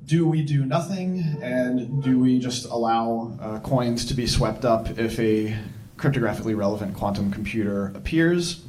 do we do nothing, and do we just allow coins to be swept up if a cryptographically relevant quantum computer appears?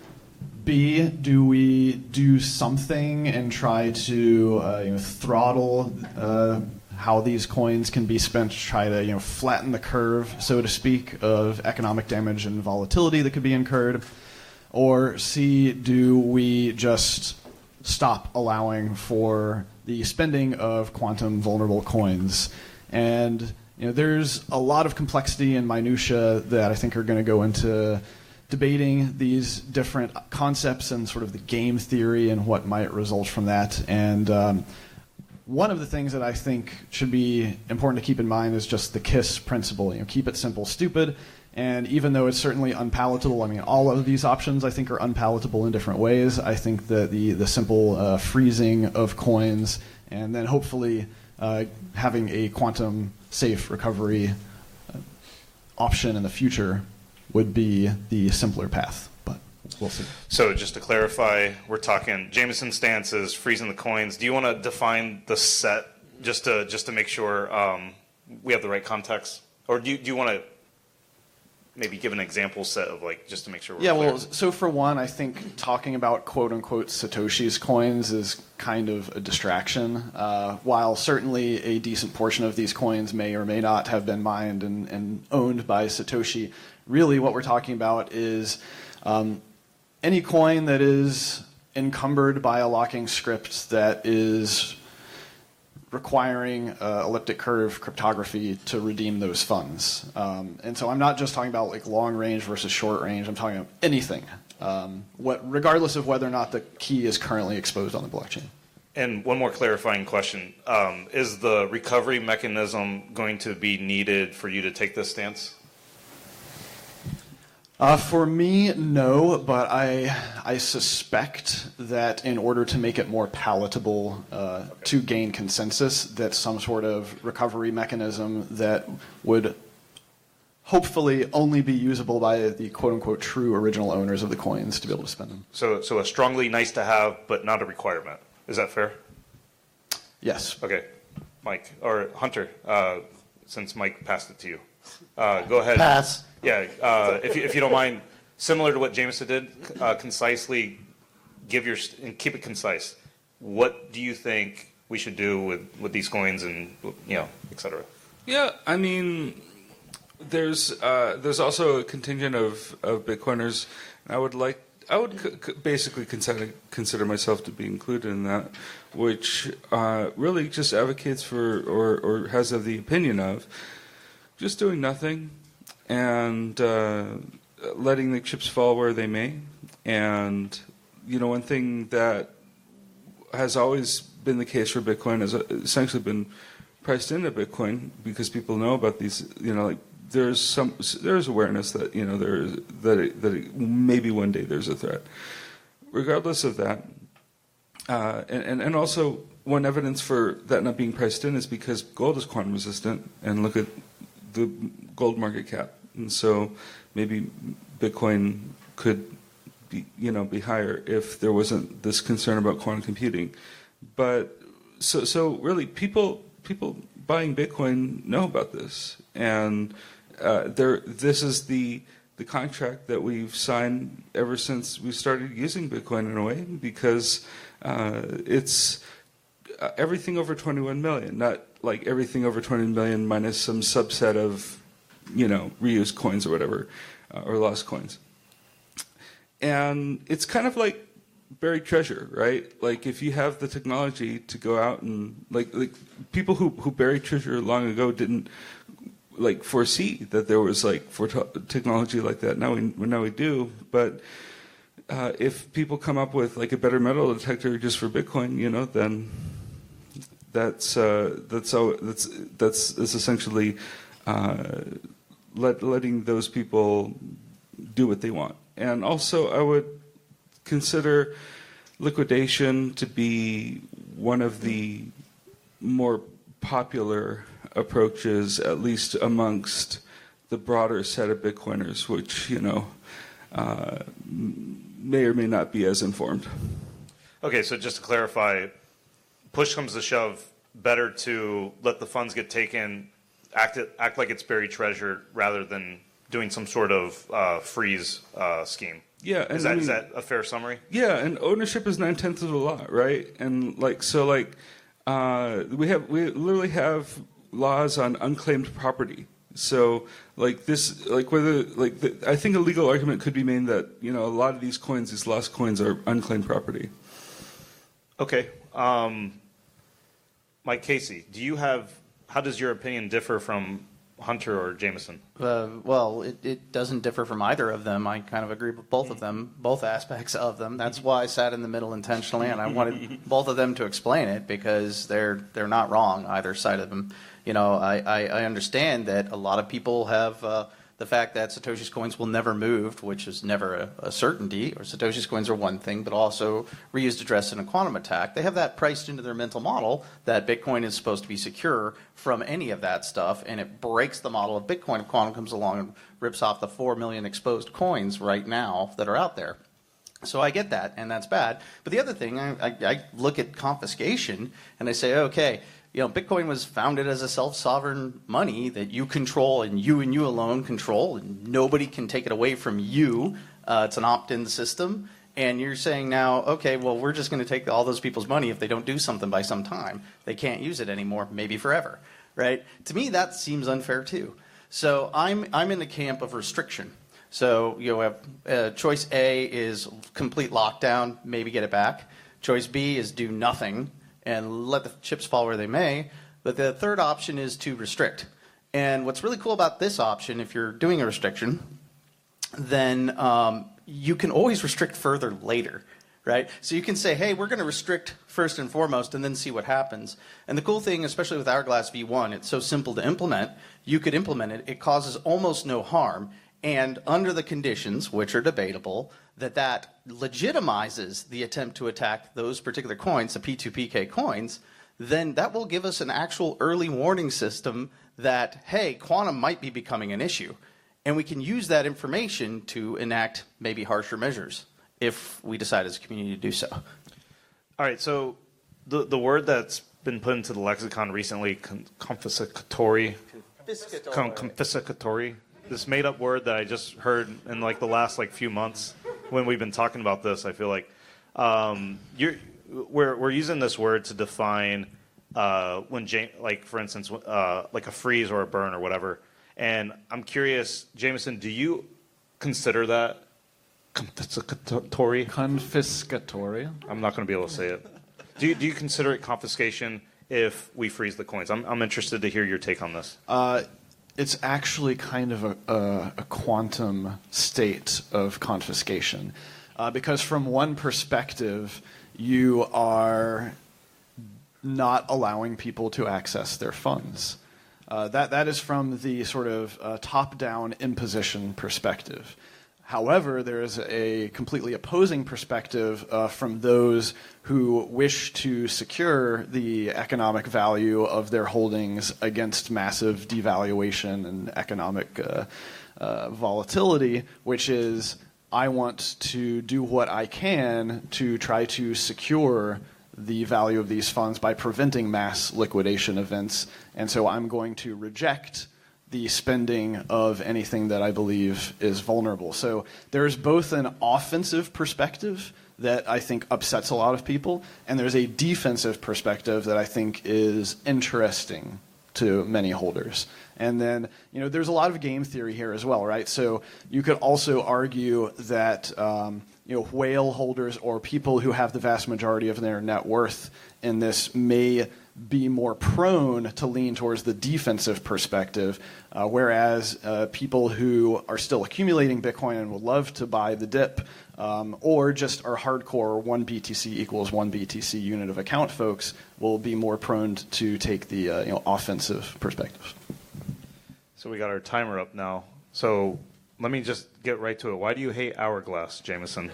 B, do we do something and try to throttle how these coins can be spent to try to flatten the curve, so to speak, of economic damage and volatility that could be incurred? Or C, do we just stop allowing for the spending of quantum vulnerable coins? And there's a lot of complexity and minutia that I think are going to go into debating these different concepts and sort of the game theory and what might result from that. And one of the things that I think should be important to keep in mind is just the KISS principle. Keep it simple, stupid. And even though it's certainly unpalatable, all of these options I think are unpalatable in different ways. I think that the simple freezing of coins and then hopefully having a quantum safe recovery option in the future would be the simpler path, but we'll see. So just to clarify, we're talking Jameson's stance is freezing the coins. Do you want to define the set just to make sure we have the right context? Or do you want to maybe give an example set of just to make sure we're clear? Well, so for one, I think talking about quote-unquote Satoshi's coins is kind of a distraction. While certainly a decent portion of these coins may or may not have been mined and owned by Satoshi, really what we're talking about is any coin that is encumbered by a locking script that is requiring elliptic curve cryptography to redeem those funds. And so I'm not just talking about long range versus short range. I'm talking about anything, regardless of whether or not the key is currently exposed on the blockchain. And one more clarifying question. Is the recovery mechanism going to be needed for you to take this stance? For me, no, but I suspect that in order to make it more palatable to gain consensus, that some sort of recovery mechanism that would hopefully only be usable by the quote-unquote true original owners of the coins to be able to spend them. So a strongly nice to have, but not a requirement. Is that fair? Yes. Okay. Mike, or Hunter, since Mike passed it to you. Go ahead. Pass. Yeah, if you don't mind, similar to what Jameson did, concisely give and keep it concise. What do you think we should do with these coins and et cetera? Yeah, there's also a contingent of Bitcoiners. I would basically consider myself to be included in that, which really just advocates for or has the opinion of just doing nothing and letting the chips fall where they may. And one thing that has always been the case for Bitcoin has essentially been priced into Bitcoin because people know about these. There's awareness that that maybe one day there's a threat. Regardless of that, and also one evidence for that not being priced in is because gold is quantum resistant, and look at the gold market cap, and so maybe Bitcoin could be higher if there wasn't this concern about quantum computing. But so really, people buying Bitcoin know about this, and this is the contract that we've signed ever since we started using Bitcoin in a way, because it's everything over 21 million, not like everything over 20 million minus some subset of reused coins or whatever, or lost coins. And it's kind of like buried treasure, right? Like if you have the technology to go out and like people who buried treasure long ago didn't foresee that there was technology like that. Now we do, but if people come up with a better metal detector just for Bitcoin, then that's essentially letting those people do what they want. And also, I would consider liquidation to be one of the more popular approaches, at least amongst the broader set of Bitcoiners, which may or may not be as informed. Okay, so just to clarify, push comes to shove, better to let the funds get taken, act like it's buried treasure rather than doing some sort of freeze scheme. Yeah, and is that a fair summary? Yeah, and ownership is 9/10 of the law, right? And we literally have laws on unclaimed property. So I think a legal argument could be made that a lot of these coins, these lost coins, are unclaimed property. Okay, Mike Casey, how does your opinion differ from Hunter or Jameson? Well, it doesn't differ from either of them. I kind of agree with both of them, both aspects of them. That's why I sat in the middle intentionally, and I wanted both of them to explain it because they're not wrong, either side of them. I understand that a lot of people have the fact that Satoshi's coins will never move, which is never a certainty, or Satoshi's coins are one thing, but also reused address in a quantum attack. They have that priced into their mental model that Bitcoin is supposed to be secure from any of that stuff, and it breaks the model of Bitcoin if quantum comes along and rips off the 4 million exposed coins right now that are out there. So I get that, and that's bad. But the other thing, I look at confiscation, and I say, okay, Bitcoin was founded as a self-sovereign money that you control and you alone control, and nobody can take it away from you. It's an opt-in system. And you're saying now, okay, well, we're just going to take all those people's money if they don't do something by some time. They can't use it anymore, maybe forever, right? To me, that seems unfair too. So I'm in the camp of restriction. So choice A is complete lockdown, maybe get it back. Choice B is do nothing and let the chips fall where they may. But the third option is to restrict. And what's really cool about this option, if you're doing a restriction, then you can always restrict further later, right? So you can say, hey, we're going to restrict first and foremost and then see what happens. And the cool thing, especially with Hourglass V1, it's so simple to implement. You could implement it. It causes almost no harm. And under the conditions, which are debatable, that legitimizes the attempt to attack those particular coins, the P2PK coins, then that will give us an actual early warning system that, hey, quantum might be becoming an issue. And we can use that information to enact maybe harsher measures if we decide as a community to do so. All right, so the word that's been put into the lexicon recently, confiscatory, this made-up word that I just heard in the last few months when we've been talking about this. I feel like we're using this word to define when, for instance, like a freeze or a burn or whatever. And I'm curious, Jameson, do you consider that confiscatory? Confiscatory. I'm not going to be able to say it. Do you consider it confiscation if we freeze the coins? I'm interested to hear your take on this. It's actually kind of a quantum state of confiscation. Because from one perspective, you are not allowing people to access their funds. That is from the sort of top-down imposition perspective. However, there is a completely opposing perspective from those who wish to secure the economic value of their holdings against massive devaluation and economic volatility, which is, I want to do what I can to try to secure the value of these funds by preventing mass liquidation events, and so I'm going to reject the spending of anything that I believe is vulnerable. So there's both an offensive perspective that I think upsets a lot of people, and there's a defensive perspective that I think is interesting to many holders. And then, there's a lot of game theory here as well, right? So you could also argue that whale holders or people who have the vast majority of their net worth in this may be more prone to lean towards the defensive perspective, whereas people who are still accumulating Bitcoin and would love to buy the dip, or just are hardcore 1 BTC equals 1 BTC unit of account folks, will be more prone to take the offensive perspective. So we got our timer up now. So let me just get right to it. Why do you hate Hourglass, Jameson?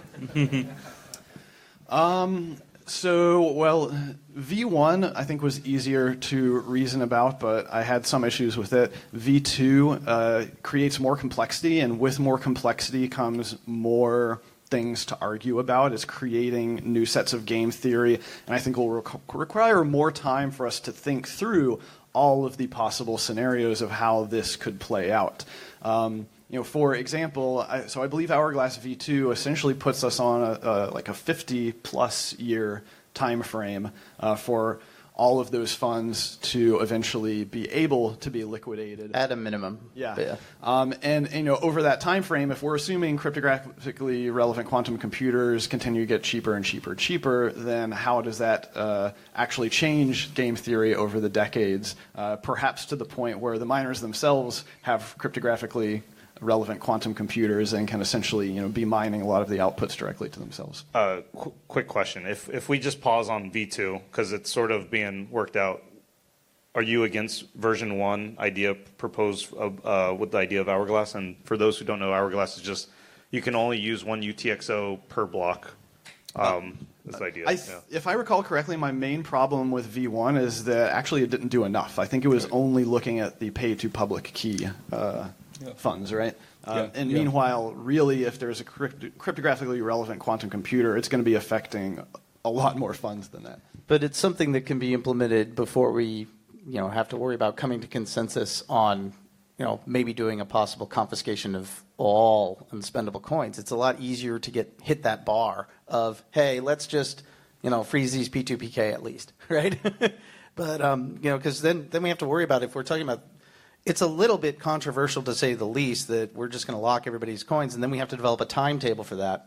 V1 I think was easier to reason about, but I had some issues with it. V2 creates more complexity, and with more complexity comes more things to argue about, is creating new sets of game theory, and I think will require more time for us to think through all of the possible scenarios of how this could play out. For example, I believe Hourglass V2 essentially puts us on a 50-plus year time frame for all of those funds to eventually be able to be liquidated at a minimum. Yeah. And over that time frame, if we're assuming cryptographically relevant quantum computers continue to get cheaper and cheaper, then how does that actually change game theory over the decades? Perhaps to the point where the miners themselves have cryptographically relevant quantum computers and can essentially be mining a lot of the outputs directly to themselves. Quick question. If we just pause on V2, because it's sort of being worked out, are you against version 1 idea proposed with the idea of Hourglass? And for those who don't know, Hourglass is just you can only use one UTXO per block. That's the idea. If I recall correctly, my main problem with V1 is that actually it didn't do enough. I think it was only looking at the pay-to-public key funds, right? Meanwhile, really, if there's a cryptographically relevant quantum computer, it's going to be affecting a lot more funds than that. But it's something that can be implemented before we, have to worry about coming to consensus on, maybe doing a possible confiscation of all unspendable coins. It's a lot easier to hit that bar of, hey, let's just, freeze these P2PK at least, right? But because then we have to worry about if we're talking about. It's a little bit controversial, to say the least, that we're just going to lock everybody's coins, and then we have to develop a timetable for that.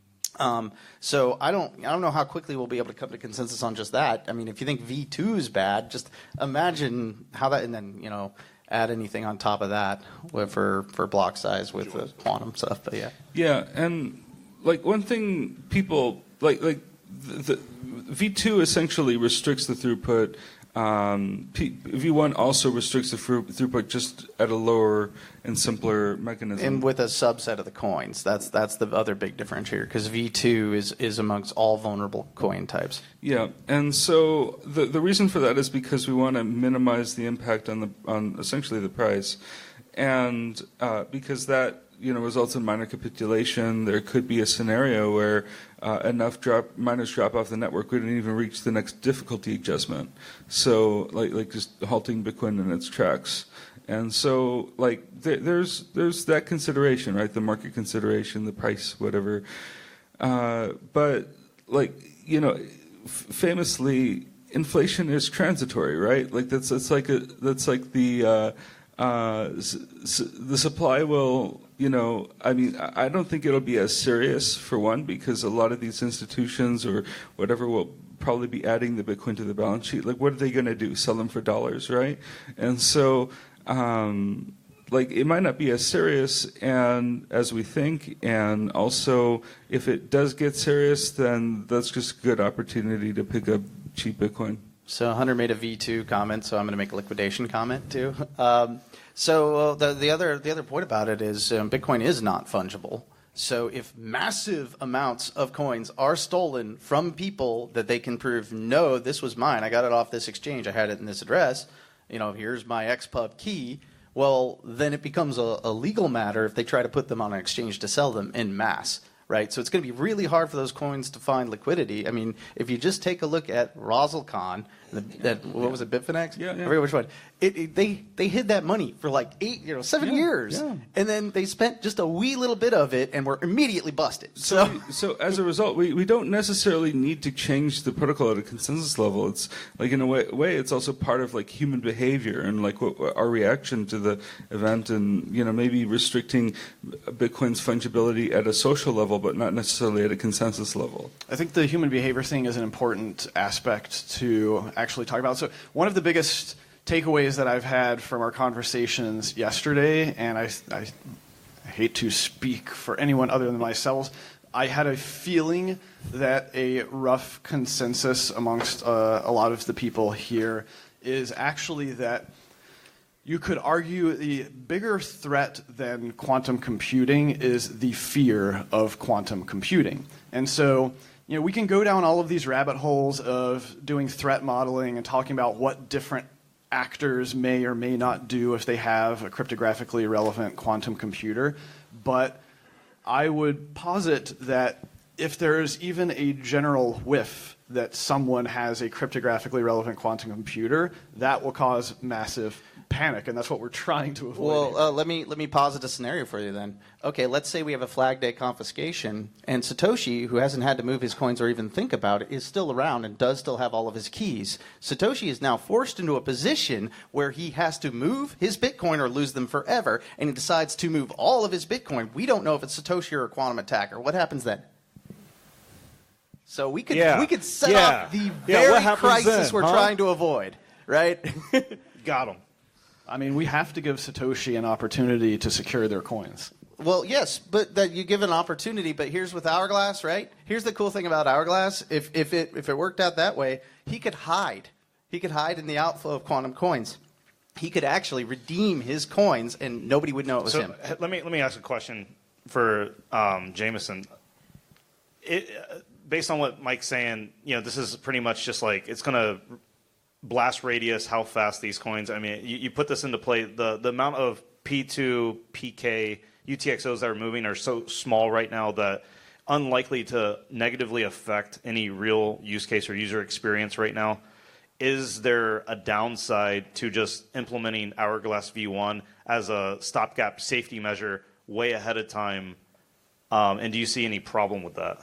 So I don't know how quickly we'll be able to come to consensus on just that. I mean, if you think V2 is bad, just imagine how that, and then add anything on top of that for block size with the quantum stuff. But yeah, and one thing people the V2 essentially restricts the throughput. V1 also restricts the throughput just at a lower and simpler mechanism. And with a subset of the coins. That's the other big differentiator, because V2 is amongst all vulnerable coin types. Yeah, and so the reason for that is because we want to minimize the impact on essentially the price. And because that results in minor capitulation, there could be a scenario where enough miners drop off the network we didn't even reach the next difficulty adjustment. So like just halting Bitcoin in its tracks. And so there's that consideration, right? The market consideration, the price, whatever. But famously, inflation is transitory, right? The supply will. I don't think it'll be as serious, for one, because a lot of these institutions or whatever will probably be adding the Bitcoin to the balance sheet. What are they going to do? Sell them for dollars, right? And so, it might not be as serious as we think. And also, if it does get serious, then that's just a good opportunity to pick up cheap Bitcoin. So Hunter made a V2 comment, so I'm going to make a liquidation comment too. So the other point about it is Bitcoin is not fungible. So if massive amounts of coins are stolen from people that they can prove, no, this was mine, I got it off this exchange, I had it in this address, here's my XPub key, well, then it becomes a legal matter if they try to put them on an exchange to sell them en masse. Right, so it's going to be really hard for those coins to find liquidity. I mean, if you just take a look at Rosalcon, what was it, Bitfinex? Yeah. I forget which one. They hid that money for 7 years, and then they spent just a wee little bit of it and were immediately busted. So as a result, we don't necessarily need to change the protocol at a consensus level. It's in a way, it's also part of human behavior and what our reaction to the event, and maybe restricting Bitcoin's fungibility at a social level, but not necessarily at a consensus level. I think the human behavior thing is an important aspect to actually talk about. So one of the biggest takeaways that I've had from our conversations yesterday, and I hate to speak for anyone other than myself, I had a feeling that a rough consensus amongst a lot of the people here is actually that you could argue the bigger threat than quantum computing is the fear of quantum computing. And so, we can go down all of these rabbit holes of doing threat modeling and talking about what different actors may or may not do if they have a cryptographically relevant quantum computer. But I would posit that if there's even a general whiff that someone has a cryptographically relevant quantum computer, that will cause massive panic, and that's what we're trying to avoid. Well, let me posit a scenario for you then. Okay, let's say we have a Flag Day confiscation, and Satoshi, who hasn't had to move his coins or even think about it, is still around and does still have all of his keys. Satoshi is now forced into a position where he has to move his Bitcoin or lose them forever, and he decides to move all of his Bitcoin. We don't know if it's Satoshi or a quantum attacker. What happens then? So we could set up the very crisis we're trying to avoid, right? Got him. I mean, we have to give Satoshi an opportunity to secure their coins. Well, yes, but that you give an opportunity. But here's with Hourglass, right? Here's the cool thing about Hourglass. If it worked out that way, he could hide. He could hide in the outflow of quantum coins. He could actually redeem his coins, and nobody would know it was him. Let me ask a question for Jameson. Based on what Mike's saying, this is pretty much just like it's going to blast radius how fast these coins. I mean, you put this into play. The amount of P2, PK, UTXOs that are moving are so small right now that unlikely to negatively affect any real use case or user experience right now. Is there a downside to just implementing Hourglass V1 as a stopgap safety measure way ahead of time? And do you see any problem with that?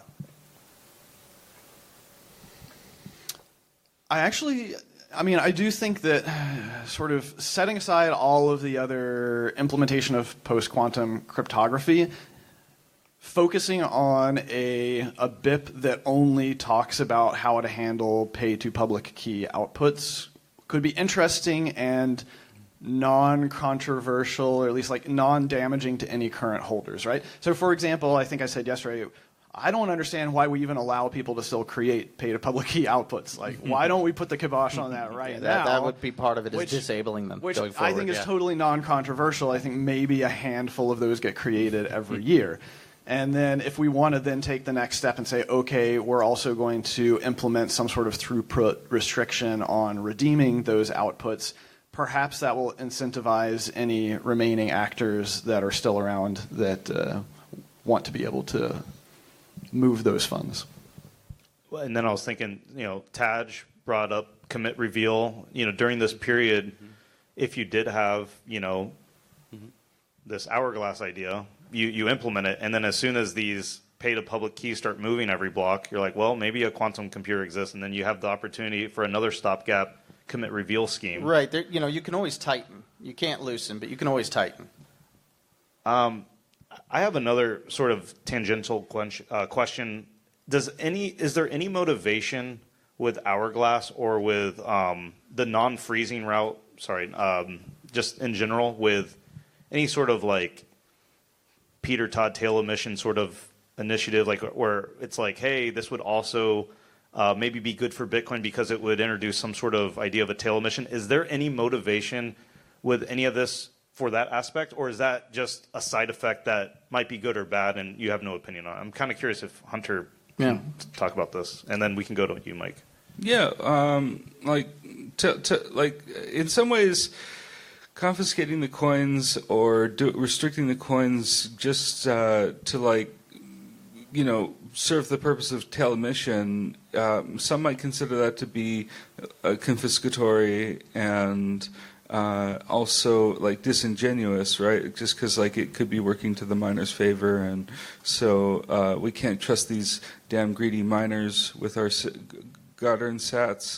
I do think that sort of setting aside all of the other implementation of post-quantum cryptography, focusing on a BIP that only talks about how to handle pay-to-public key outputs could be interesting and non-controversial, or at least like non-damaging to any current holders, right? So for example, I think I said yesterday, I don't understand why we even allow people to still create pay-to-public key outputs. Like, why don't we put the kibosh on that now? That would be part of it, is disabling them. Which going forward, I think is totally non-controversial. I think maybe a handful of those get created every year. And then if we want to then take the next step and say, okay, we're also going to implement some sort of throughput restriction on redeeming those outputs, perhaps that will incentivize any remaining actors that are still around that want to be able to move those funds. And then I was thinking, Taj brought up commit reveal. During this period, if you did have, this Hourglass idea, you implement it, and then as soon as these pay-to-public keys start moving every block, you're like, well, maybe a quantum computer exists, and then you have the opportunity for another stopgap commit reveal scheme. Right. There, you can always tighten. You can't loosen, but you can always tighten. I have another sort of tangential question. Is there any motivation with Hourglass or with the non-freezing route? Just in general, with any sort of like Peter Todd tail emission sort of initiative, like where it's like, hey, this would also maybe be good for Bitcoin because it would introduce some sort of idea of a tail emission. Is there any motivation with any of this for that aspect, or is that just a side effect that might be good or bad and you have no opinion on it? I'm kind of curious if Hunter can talk about this, and then we can go to you, Mike. Yeah, like in some ways, confiscating the coins or restricting the coins just to serve the purpose of tail emission. Some might consider that to be confiscatory and also like disingenuous, right? Just because like it could be working to the miners' favor, and so we can't trust these damn greedy miners with our God-earned sats,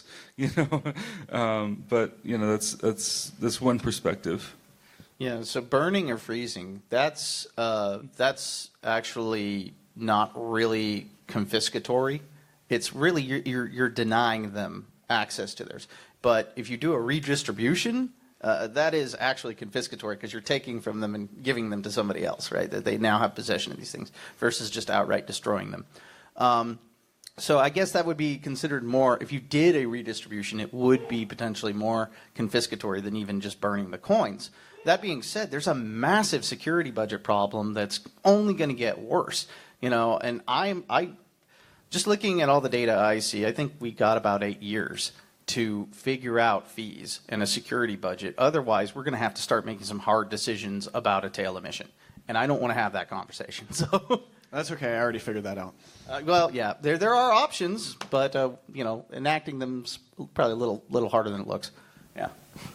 But that's one perspective. Yeah. So burning or freezing, that's actually not really confiscatory. It's really you're denying them access to theirs. But if you do a redistribution, that is actually confiscatory because you're taking from them and giving them to somebody else, right? That they now have possession of these things versus just outright destroying them. So I guess that would be considered more, if you did a redistribution, it would be potentially more confiscatory than even just burning the coins. That being said, there's a massive security budget problem that's only going to get worse. And I just looking at all the data I see, I think we got about 8 years to figure out fees and a security budget. Otherwise, we're going to have to start making some hard decisions about a tail emission. and I don't want to have that conversation. So, That's okay. I already figured that out. well, yeah, there are options, but enacting them's probably a little harder than it looks. Yeah.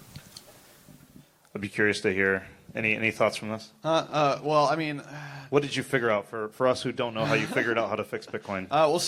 I'd be curious to hear any thoughts from this. Well, I mean, What did you figure out for us who don't know how you figured out how to fix Bitcoin?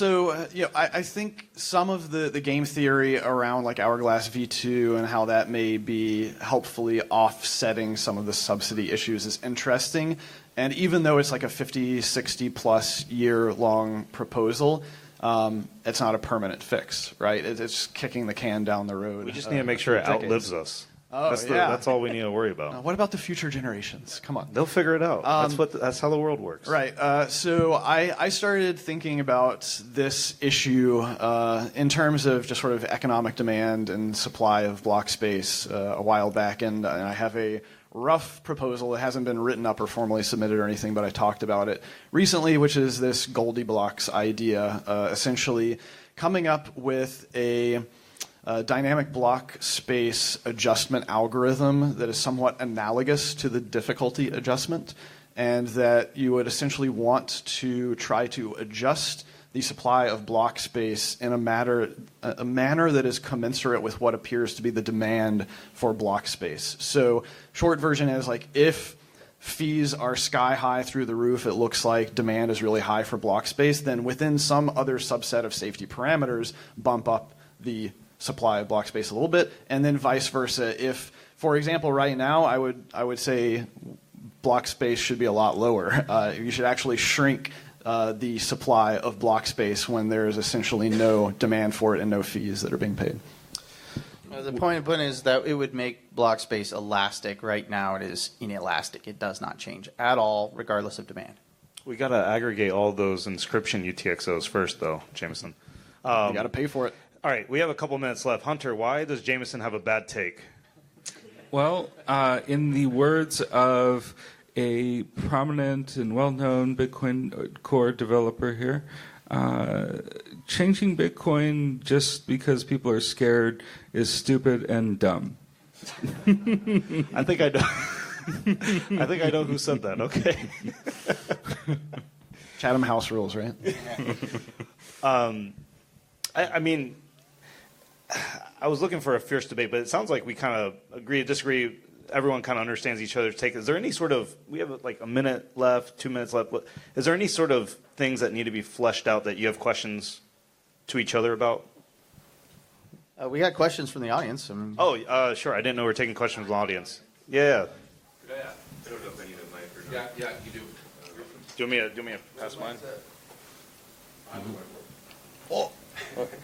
I think some of the game theory around like Hourglass V2 and how that may be helpfully offsetting some of the subsidy issues is interesting. And even though it's like a 50, 60 plus year long proposal, it's not a permanent fix, right? It's kicking the can down the road. We just need to make sure it decades. outlives us. Oh, That's all we need to worry about. What about the future generations? Come on. They'll figure it out. That's how the world works. Right. So I started thinking about this issue in terms of just sort of economic demand and supply of block space a while back, and I have a rough proposal. It hasn't been written up or formally submitted or anything, but I talked about it recently, which is this Goldilocks idea, essentially coming up with a dynamic block space adjustment algorithm that is somewhat analogous to the difficulty adjustment, and that you would essentially want to try to adjust the supply of block space in a manner that is commensurate with what appears to be the demand for block space. So short version is like if fees are sky high through the roof, it looks like demand is really high for block space, then within some other subset of safety parameters, bump up the supply of block space a little bit, and then vice versa. If, for example, right now, I would say block space should be a lot lower. You should actually shrink the supply of block space when there is essentially no demand for it and no fees that are being paid. The point is that it would make block space elastic. Right now, it is inelastic. It does not change at all, regardless of demand. We got to aggregate all those inscription UTXOs first, though, Jameson. You got to pay for it. All right, we have a couple minutes left. Hunter, why does Jameson have a bad take? Well, in the words of a prominent and well-known Bitcoin Core developer here, changing Bitcoin just because people are scared is stupid and dumb. I think I know. I think I know who said that. Okay. Chatham House rules, right? I mean, I was looking for a fierce debate, but it sounds like we kind of agree, disagree. Everyone kind of understands each other's take. Is there any sort of, we have like a minute left, 2 minutes left. Is there any sort of things that need to be fleshed out that you have questions to each other about? We got questions from the audience. Sure. I didn't know we were taking questions from the audience. Yeah. Could I ask? I don't know if I need a mic or not. Yeah, you do. Do you want me to pass mine? Oh. Okay.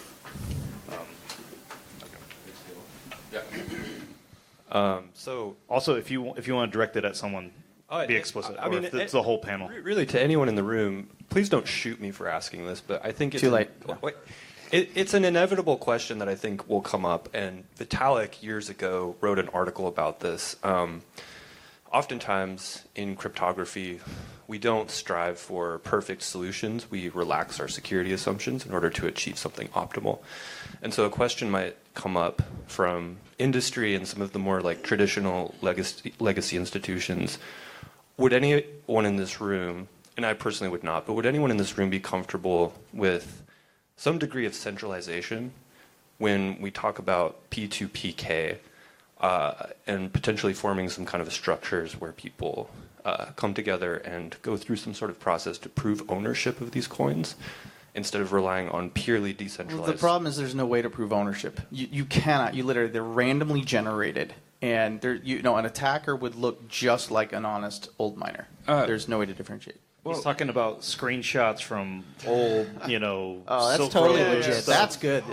So also, if you want to direct it at someone, be explicit. I mean, it's the whole panel. Really, to anyone in the room, please don't shoot me for asking this, but I think it's too late. It's an inevitable question that I think will come up. And Vitalik years ago wrote an article about this. Oftentimes in cryptography, we don't strive for perfect solutions. We relax our security assumptions in order to achieve something optimal. And so a question might come up from industry and some of the more like traditional legacy institutions. Would anyone in this room, and I personally would not, but would anyone in this room be comfortable with some degree of centralization when we talk about P2PK and potentially forming some kind of structures where people come together and go through some sort of process to prove ownership of these coins instead of relying on purely decentralized? Well, the problem is there's no way to prove ownership. You cannot. You literally, they're randomly generated. And an attacker would look just like an honest old miner. There's no way to differentiate. He's talking about screenshots from old, Oh, that's Silk totally Road legit. stuff. That's good.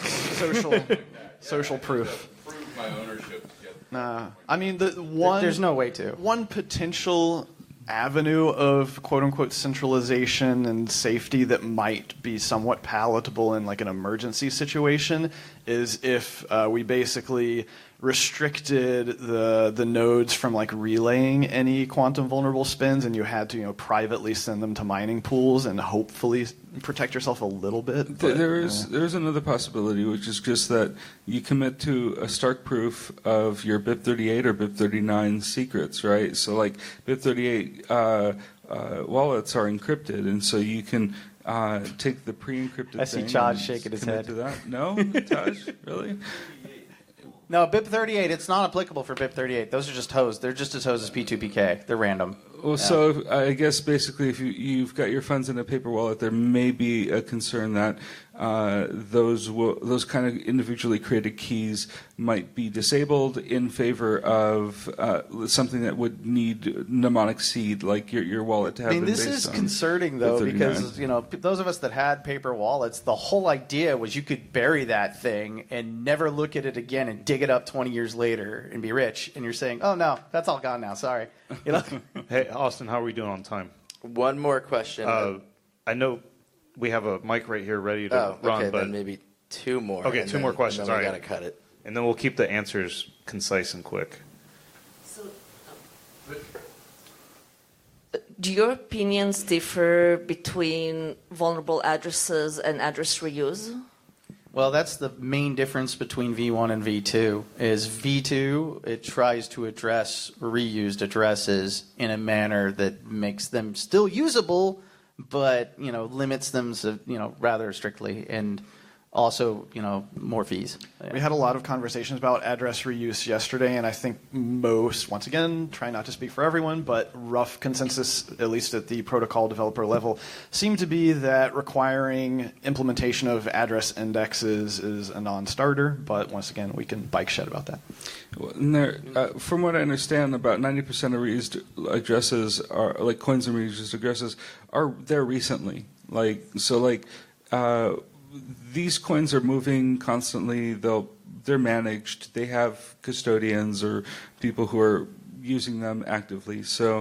Social proof. Prove my ownership. I mean, There's no way to. One potential avenue of quote-unquote centralization and safety that might be somewhat palatable in like an emergency situation is if we basically restricted the nodes from like relaying any quantum vulnerable spins, and you had to privately send them to mining pools and hopefully protect yourself a little bit. There's another possibility, which is just that you commit to a stark proof of your BIP38 or BIP39 secrets, right? So like BIP38 wallets are encrypted, and so you can take the pre-encrypted. I see thing Taj and shaking his commit head. to that. No, Taj, really? No, BIP38, it's not applicable for BIP38. Those are just hosed. They're just as hosed as P2PK. They're random. Well, so I guess basically, if you've got your funds in a paper wallet, there may be a concern that those kind of individually created keys might be disabled in favor of something that would need mnemonic seed, like your wallet to have. I mean, been this based is on concerning though, the 39. because those of us that had paper wallets, the whole idea was you could bury that thing and never look at it again and dig it up 20 years later and be rich. And you're saying, "Oh no, that's all gone now. Sorry." You know. Hey, Austin, how are we doing on time? One more question. I know we have a mic right here ready to run, okay, but then maybe two more. Okay, and two more questions, And then all we right. gotta cut it. and then we'll keep the answers concise and quick. So, do your opinions differ between vulnerable addresses and address reuse? Well, that's the main difference between V1 and V2. Is V2 it tries to address reused addresses in a manner that makes them still usable, but limits them rather strictly, and also more fees. We had a lot of conversations about address reuse yesterday, and I think most, once again, try not to speak for everyone, but rough consensus, at least at the protocol developer level, seemed to be that requiring implementation of address indexes is a non-starter, but once again, we can bike shed about that. Well, and from what I understand, about 90% of reused addresses are like coins and reused addresses are there recently. These coins are moving constantly. They're managed. They have custodians or people who are using them actively. So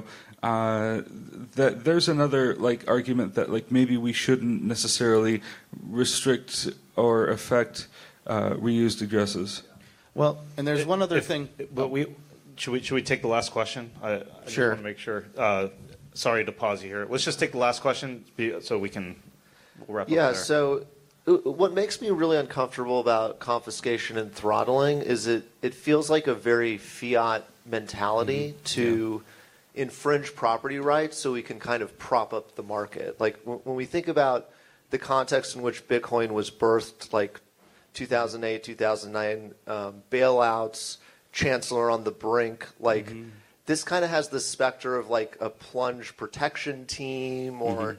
that there's another argument that maybe we shouldn't necessarily restrict or affect reused addresses. Well, and there's one other thing. But should we take the last question? I just Sure. want to make sure. Sorry to pause you here. Let's just take the last question so we'll wrap up Yeah, there. so what makes me really uncomfortable about confiscation and throttling is it feels like a very fiat mentality to infringe property rights so we can kind of prop up the market. Like when we think about the context in which Bitcoin was birthed, like 2008, 2009, bailouts, Chancellor on the brink, this kind of has the specter of like a plunge protection team or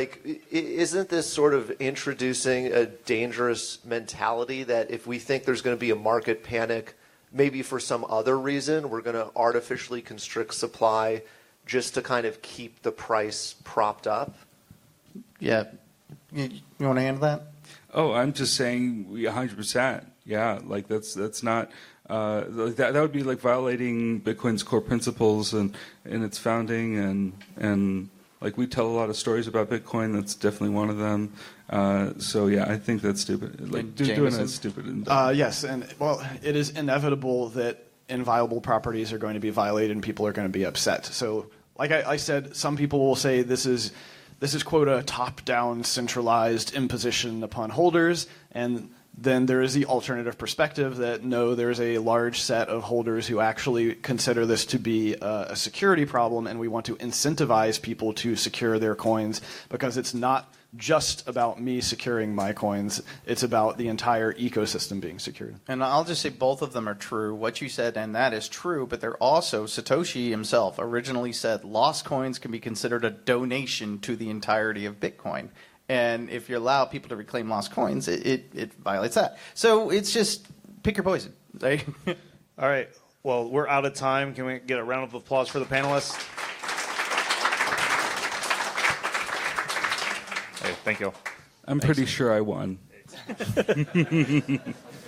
isn't this sort of introducing a dangerous mentality that if we think there's going to be a market panic, maybe for some other reason, we're going to artificially constrict supply just to kind of keep the price propped up? Yeah. You want to handle that? Oh, I'm just saying 100%. Yeah, that's not that would be like violating Bitcoin's core principles and its founding and like we tell a lot of stories about Bitcoin. That's definitely one of them. So yeah, I think that's stupid. Like doing that's stupid. Yes, and well, it is inevitable that inviolable properties are going to be violated and people are going to be upset. So, like I said, some people will say this is quote a top-down centralized imposition upon holders, and then there is the alternative perspective that no, there's a large set of holders who actually consider this to be a security problem, and we want to incentivize people to secure their coins because it's not just about me securing my coins. It's about the entire ecosystem being secured. And I'll just say both of them are true. What you said, and that is true, but they're also, Satoshi himself originally said lost coins can be considered a donation to the entirety of Bitcoin. And if you allow people to reclaim lost coins, it violates that. So it's just pick your poison. Right? All right. Well, we're out of time. Can we get a round of applause for the panelists? Hey, thank you. I'm pretty sure I won.